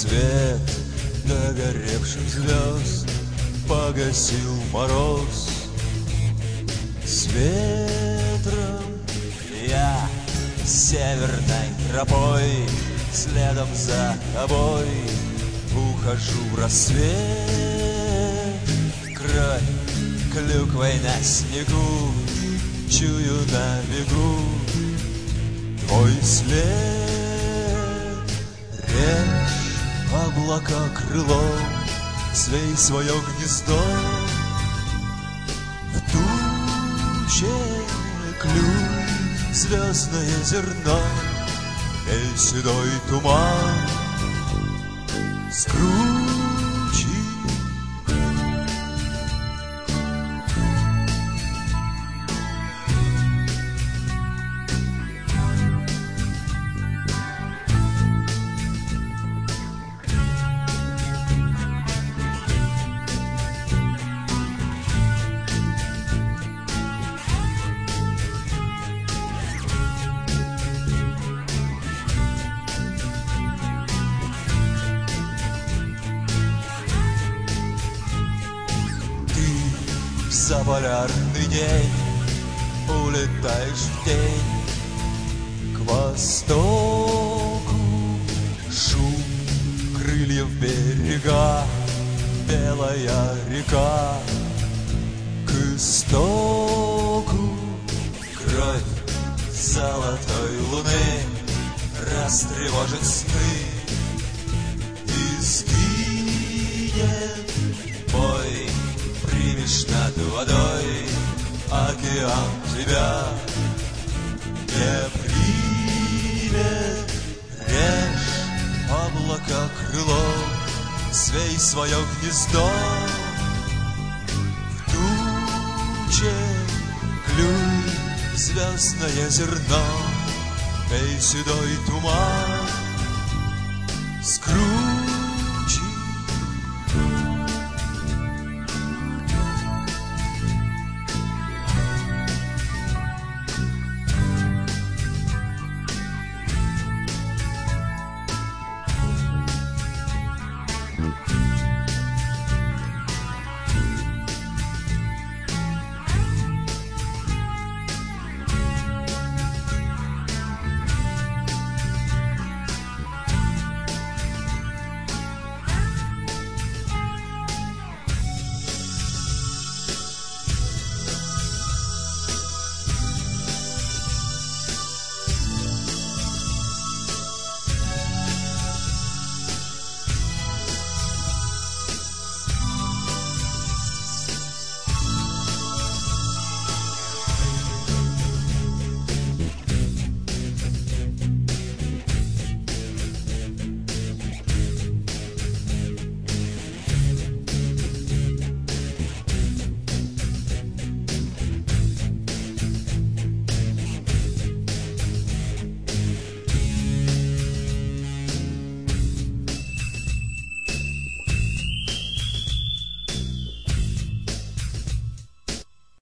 свет догоревших звезд погасил мороз. С ветром я северной тропой, следом за тобой ухожу в рассвет. Кровь клюквой на снегу чую на бегу твой след. Режь облака крылом, свей свое гнездо. В туче клюй звездное зерно, и седой туман скручи. За полярный день улетаешь в тень к востоку. Шум крыльев берега, белая река к истоку. Кровь золотой луны растревожит сны и скинет бой. Примешь над водой, океан тебя не примет. Режь облака крылом, свей свое гнездо. В туче клюй звездное зерно, пей седой туман скручи.